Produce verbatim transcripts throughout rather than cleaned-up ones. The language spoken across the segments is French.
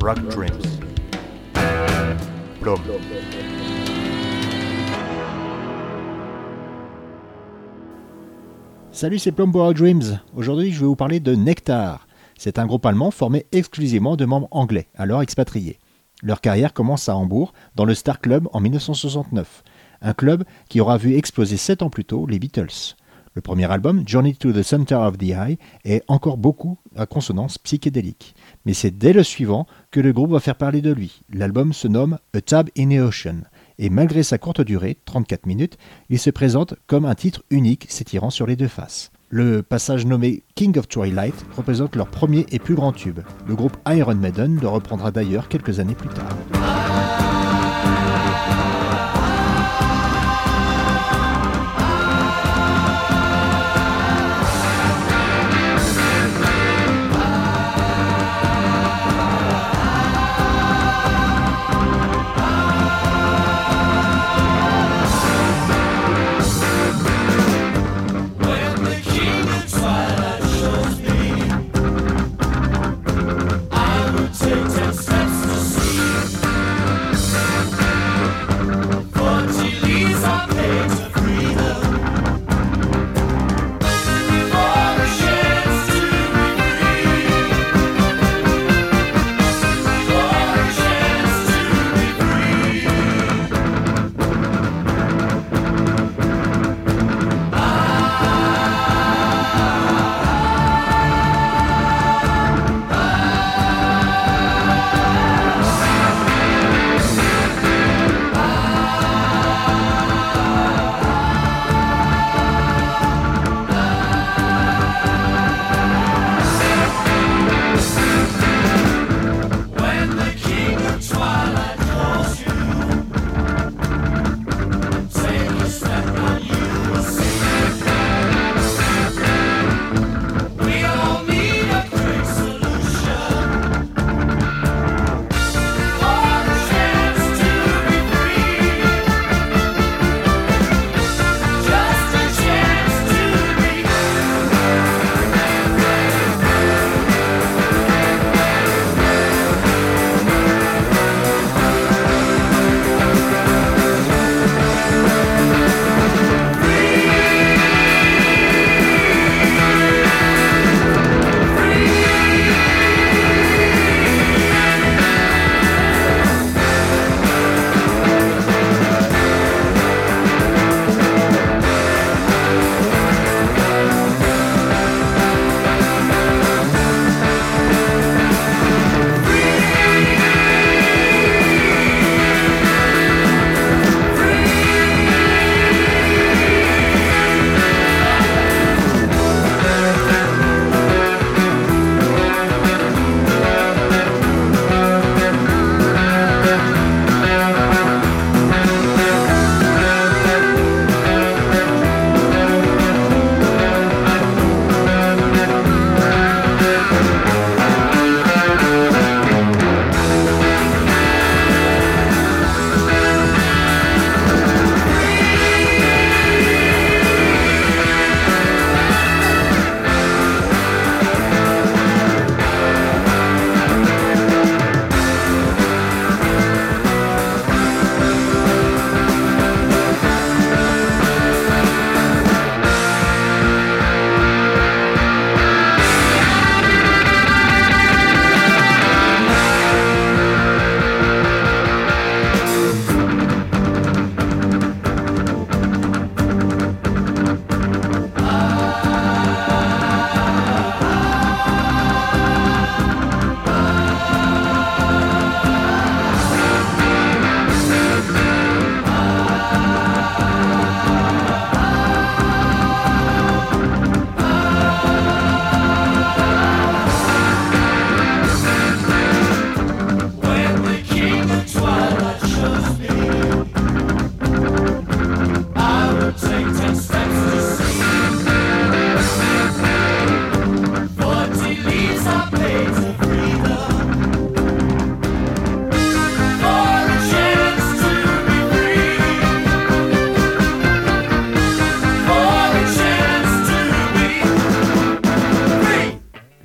Rock Dreams. Plum. Salut, c'est Plum pour Rock Dreams. Aujourd'hui, je vais vous parler de Nectar. C'est un groupe allemand formé exclusivement de membres anglais, alors expatriés. Leur carrière commence à Hambourg, dans le Star Club en dix-neuf cent soixante-neuf. Un club qui aura vu exploser sept ans plus tôt les Beatles. Le premier album, Journey to the Center of the Eye, est encore beaucoup à consonance psychédélique. Mais c'est dès le suivant que le groupe va faire parler de lui. L'album se nomme A Tab in the Ocean. Et malgré sa courte durée, trente-quatre minutes, il se présente comme un titre unique s'étirant sur les deux faces. Le passage nommé King of Twilight représente leur premier et plus grand tube. Le groupe Iron Maiden le reprendra d'ailleurs quelques années plus tard. Take ten steps to see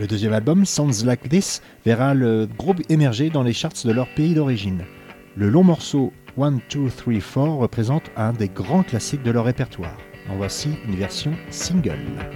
deuxième album, Sounds Like This, verra le groupe émerger dans les charts de leur pays d'origine. Le long morceau one two three four représente un des grands classiques de leur répertoire. En voici une version single.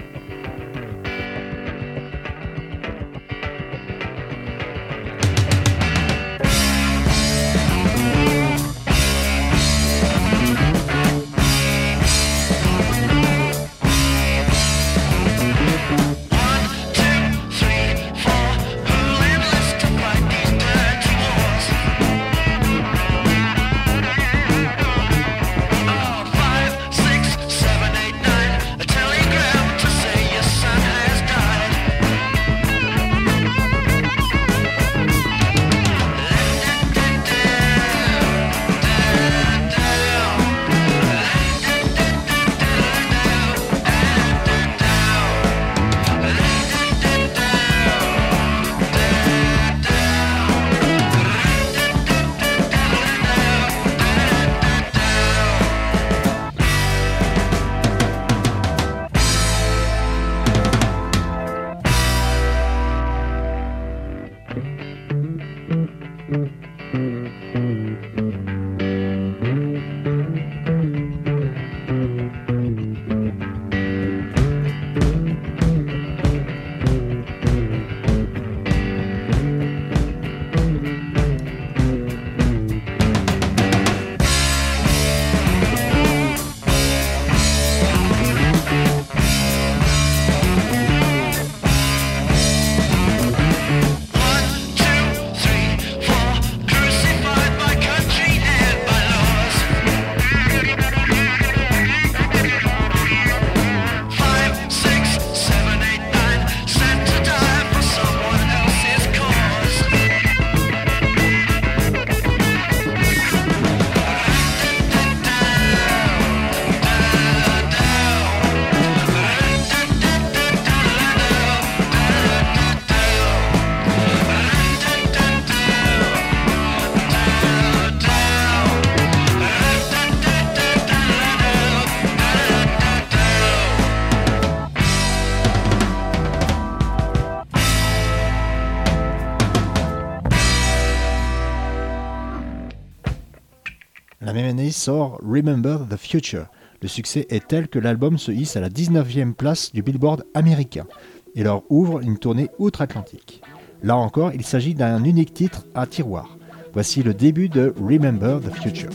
La même année sort Remember the Future. Le succès est tel que l'album se hisse à la dix-neuvième place du Billboard américain et leur ouvre une tournée outre-Atlantique. Là encore, il s'agit d'un unique titre à tiroir. Voici le début de Remember the Future.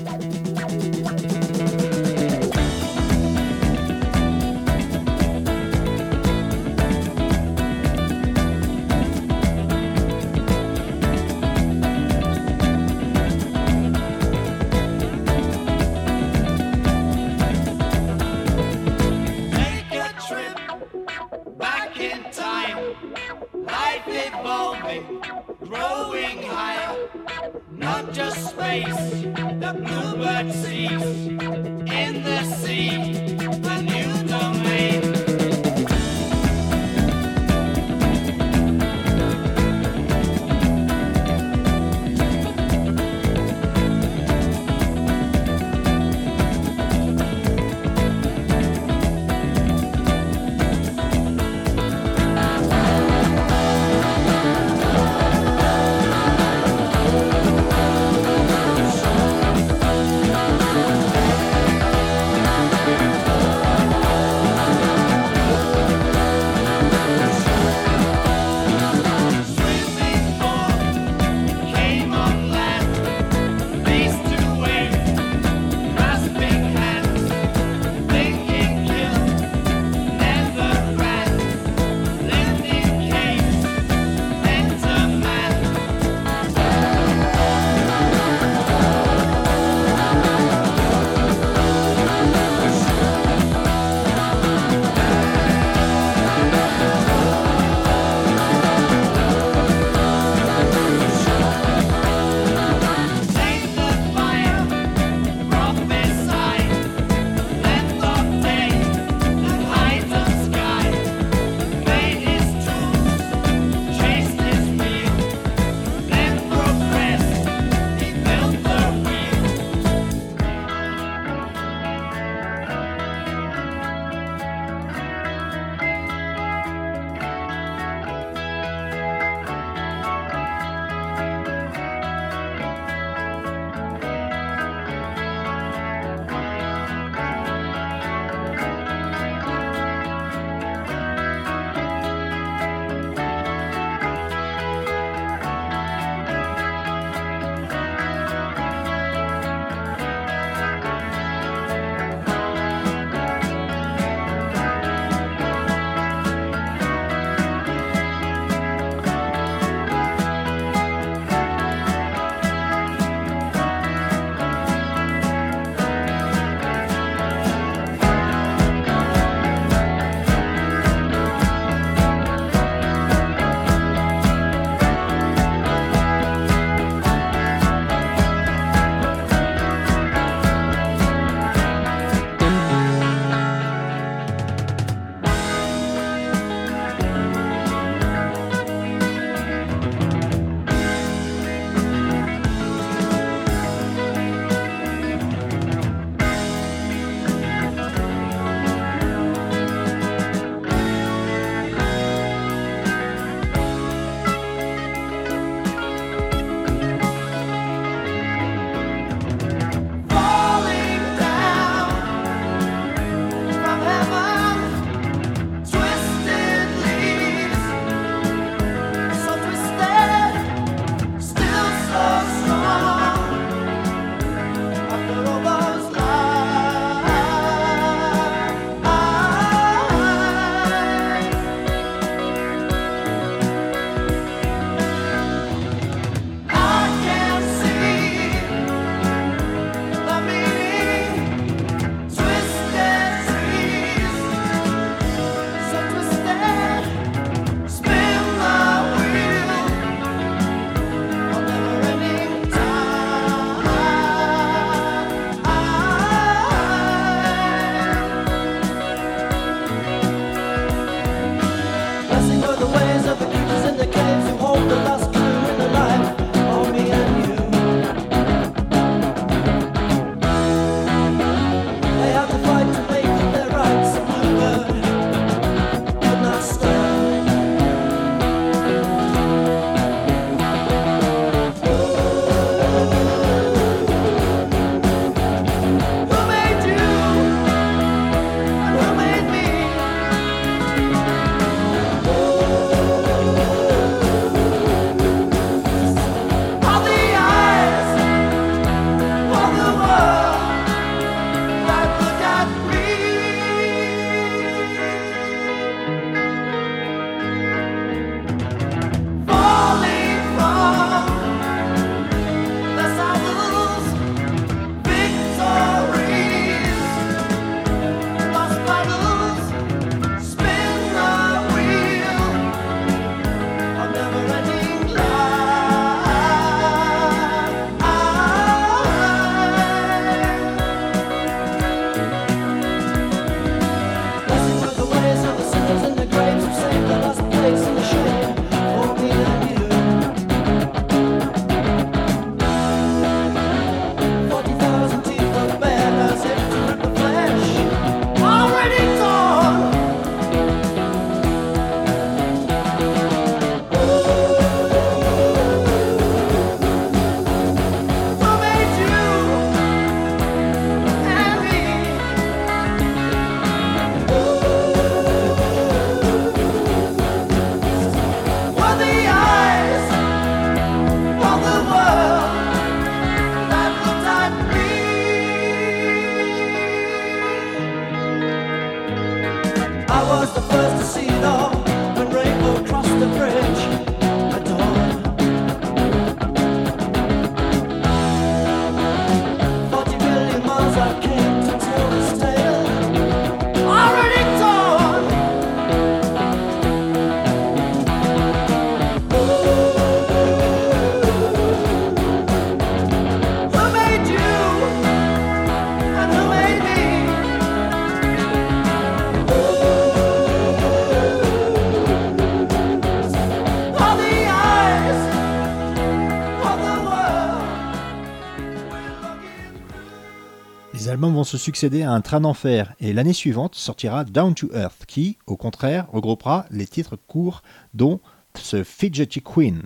Les albums vont se succéder à un train d'enfer et l'année suivante sortira Down to Earth qui, au contraire, regroupera les titres courts dont The Fidgety Queen.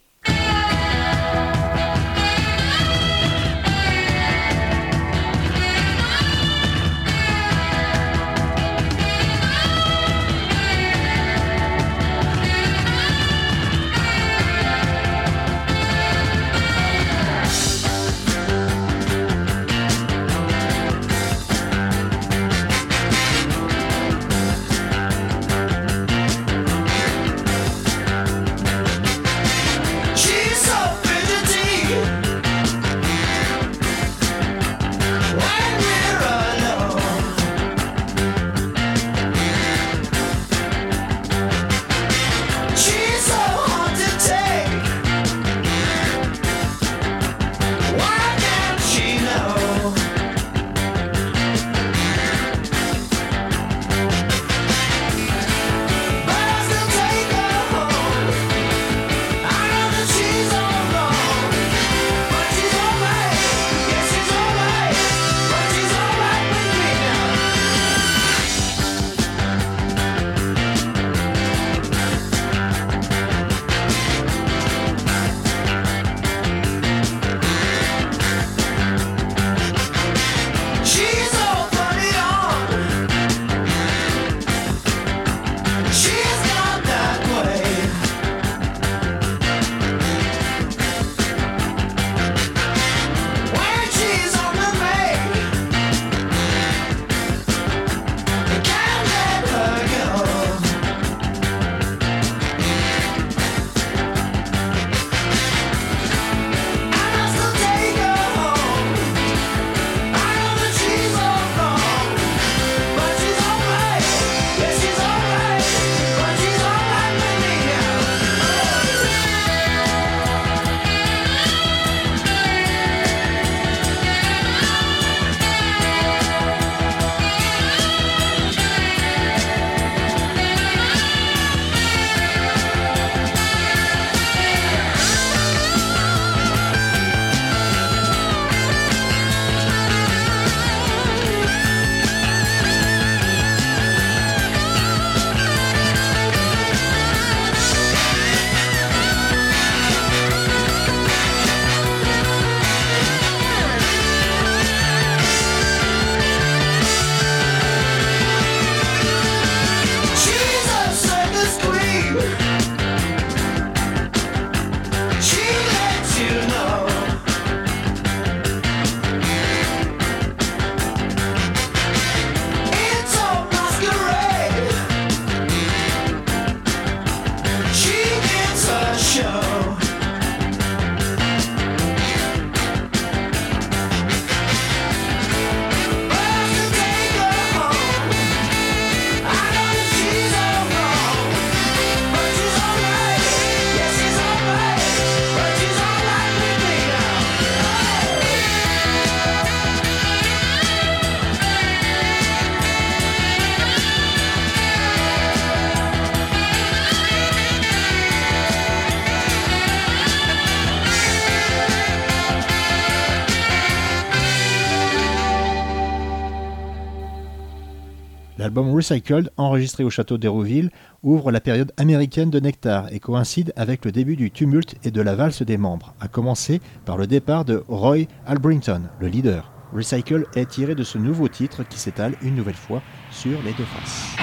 L'album Recycled, enregistré au château d'Hérouville, ouvre la période américaine de Nectar et coïncide avec le début du tumulte et de la valse des membres, à commencer par le départ de Roy Albrington, le leader. Recycle est tiré de ce nouveau titre qui s'étale une nouvelle fois sur les deux faces.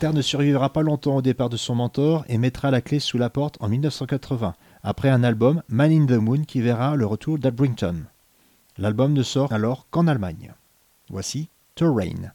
Nectar ne survivra pas longtemps au départ de son mentor et mettra la clé sous la porte en mille neuf cent quatre-vingts, après un album Man in the Moon qui verra le retour d'Al Brington. L'album ne sort alors qu'en Allemagne. Voici Terrain.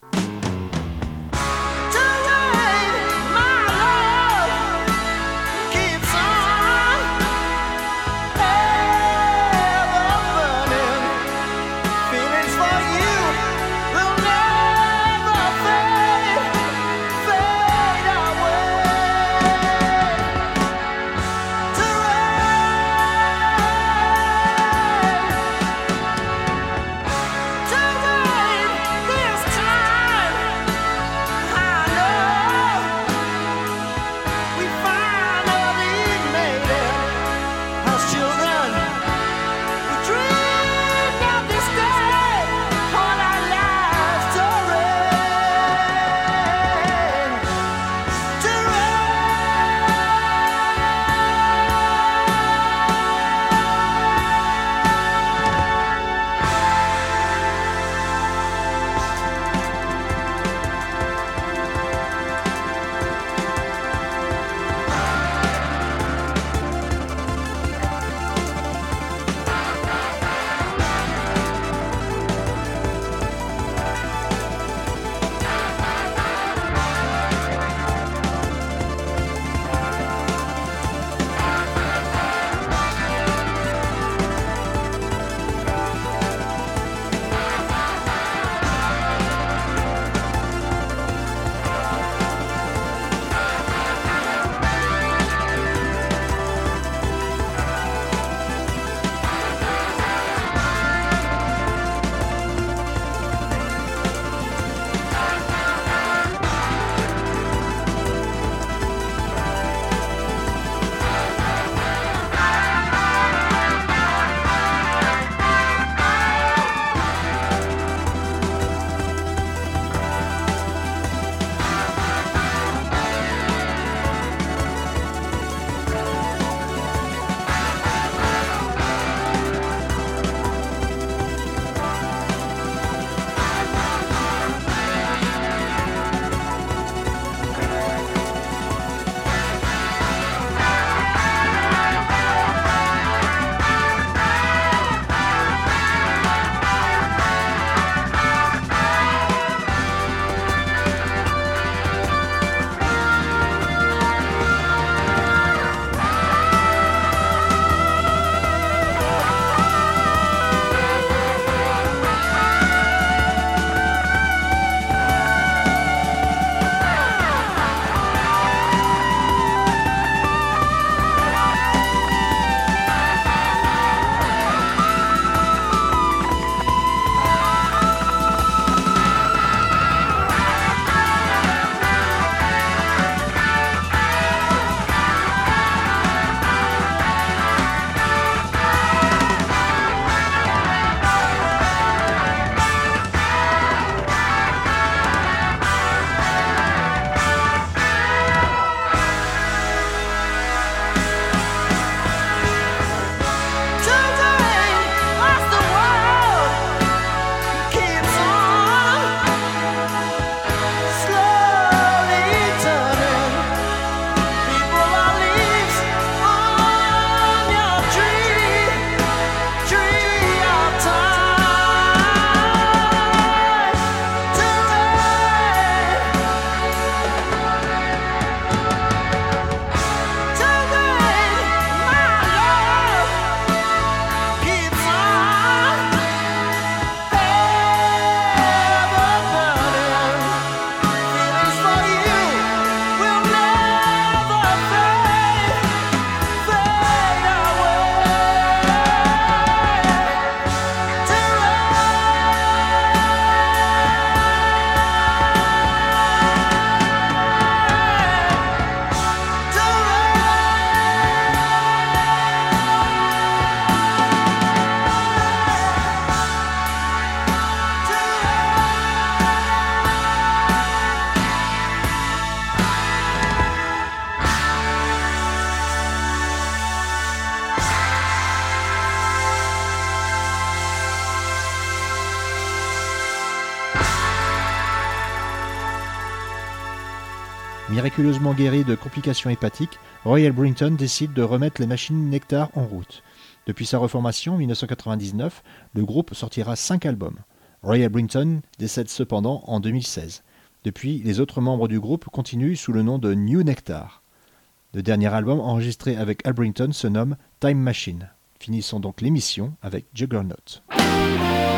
Time Miraculeusement guéri de complications hépatiques, Roy Elbrington décide de remettre les machines Nectar en route. Depuis sa reformation en dix-neuf cent quatre-vingt-dix-neuf, le groupe sortira cinq albums. Roy Elbrington décède cependant en deux mille seize. Depuis, les autres membres du groupe continuent sous le nom de New Nectar. Le dernier album enregistré avec Elbrington se nomme Time Machine. Finissons donc l'émission avec Juggernaut.